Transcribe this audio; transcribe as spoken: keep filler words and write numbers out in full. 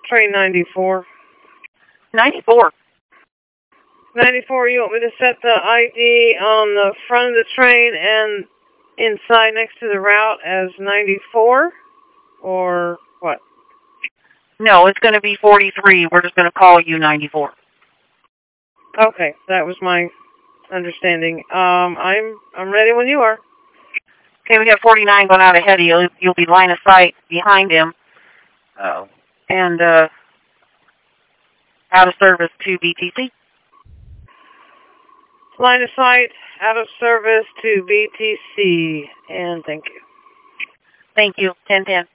train ninety-four. ninety-four. ninety-four, you want me to set the I D on the front of the train and inside next to the route as ninety-four? Or what? No, it's going to be forty-three. We're just going to call you ninety-four. Okay, that was my understanding. Um, I'm I'm ready when you are. Okay, we have forty-nine going out ahead of you. You'll be line of sight behind him. Oh. And uh, out of service to B T C. Line of sight, out of service to B T C. And thank you. Thank you. ten ten.